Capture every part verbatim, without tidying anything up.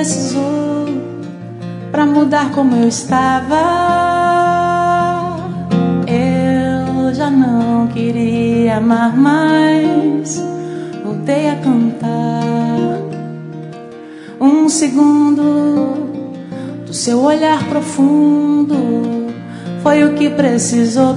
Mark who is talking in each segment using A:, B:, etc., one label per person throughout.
A: precisou pra mudar como eu estava. Eu já não queria amar mais, voltei a cantar. Um segundo do seu olhar profundo foi o que precisou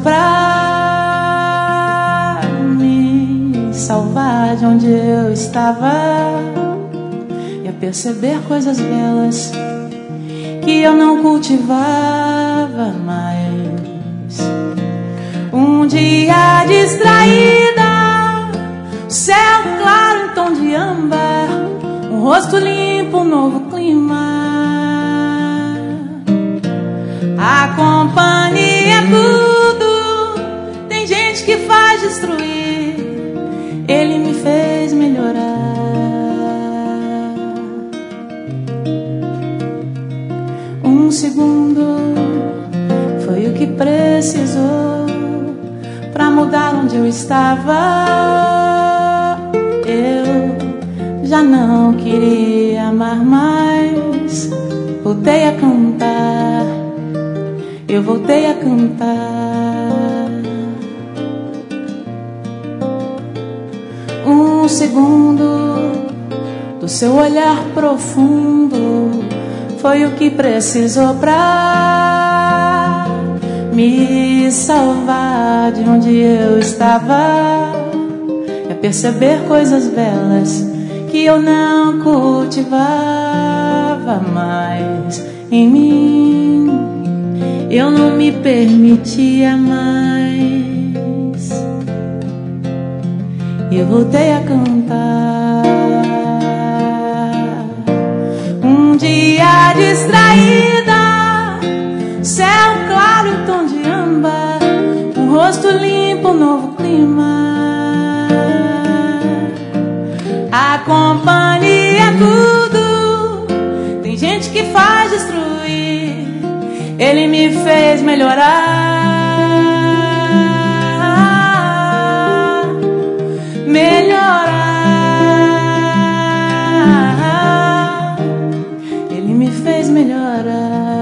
A: pra me salvar de onde eu estava e a perceber coisas belas que eu não cultivava mais. Um dia distraída, céu claro em tom de âmbar, um rosto limpo, um novo clima. A companhia é tudo, tem gente que faz destruir, ele me fez melhorar. Um segundo foi o que precisou pra mudar onde eu estava. Eu já não queria amar mais, voltei a cantar. Eu voltei a cantar. Um segundo do seu olhar profundo foi o que precisou pra me salvar de onde eu estava e a perceber coisas belas que eu não cultivava mais em mim. Eu não me permitia mais. Eu voltei a cantar. Um dia distraída, céu claro em tom de âmbar, um rosto limpo, um novo clima. A companhia é tudo, tem gente que faz destruir, ele me fez melhorar, melhorar. Ele me fez melhorar,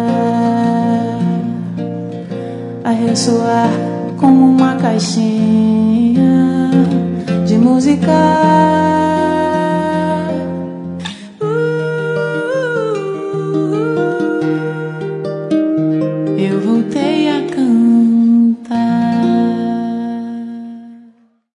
A: a ressoar como uma caixinha de música. Eu voltei